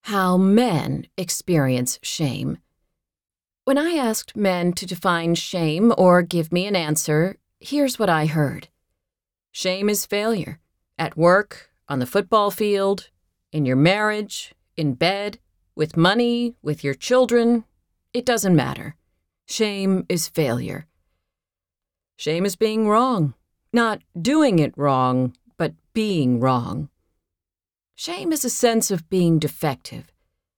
How men experience shame. When I asked men to define shame or give me an answer, here's what I heard. Shame is failure. At work, on the football field, in your marriage, in bed, with money, with your children. It doesn't matter. Shame is failure. Shame is being wrong. Not doing it wrong, but being wrong. Shame is a sense of being defective.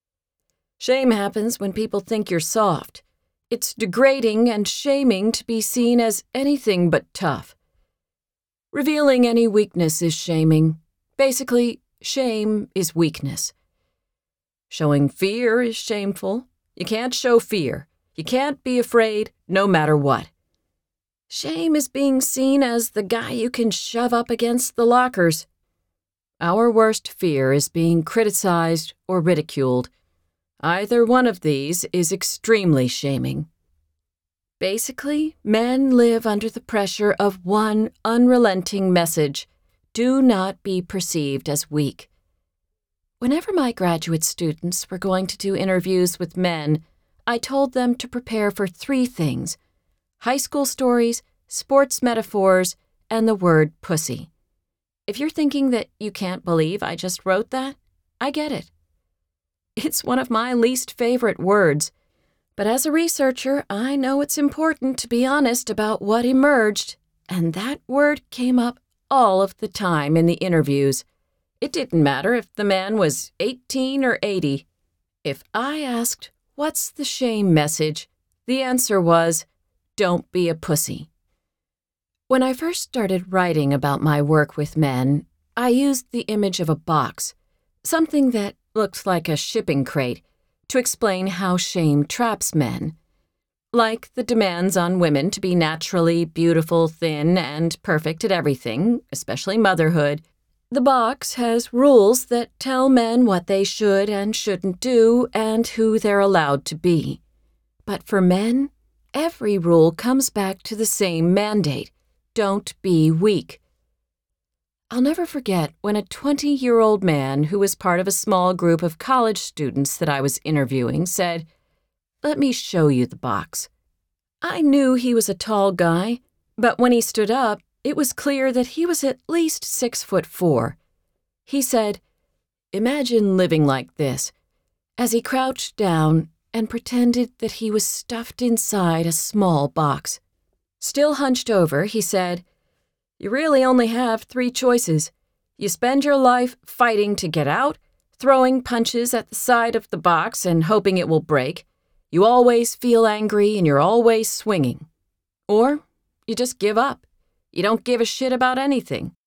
Shame happens when people think you're soft. It's degrading and shaming to be seen as anything but tough. Revealing any weakness is shaming. Basically, shame is weakness. Showing fear is shameful. You can't show fear. You can't be afraid no matter what. Shame is being seen as the guy you can shove up against the lockers. Our worst fear is being criticized or ridiculed. Either one of these is extremely shaming. Basically, men live under the pressure of one unrelenting message: do not be perceived as weak. Whenever my graduate students were going to do interviews with men, I told them to prepare for 3 things: high school stories, sports metaphors, and the word pussy. If you're thinking that you can't believe I just wrote that, I get it. It's one of my least favorite words, but as a researcher, I know it's important to be honest about what emerged, and that word came up all of the time in the interviews. It didn't matter if the man was 18 or 80. If I asked, "What's the shame message?" the answer was, "Don't be a pussy." When I first started writing about my work with men, I used the image of a box, something that looked like a shipping crate, to explain how shame traps men. Like the demands on women to be naturally beautiful, thin, and perfect at everything, especially motherhood, the box has rules that tell men what they should and shouldn't do and who they're allowed to be. But for men, every rule comes back to the same mandate: don't be weak. I'll never forget when a 20-year-old man who was part of a small group of college students that I was interviewing said, "Let me show you the box." I knew he was a tall guy, but when he stood up, it was clear that he was at least 6'4". He said, "Imagine living like this," as he crouched down and pretended that he was stuffed inside a small box. Still hunched over, he said, "You really only have 3 choices. You spend your life fighting to get out, throwing punches at the side of the box and hoping it will break. You always feel angry and you're always swinging. Or you just give up. You don't give a shit about anything.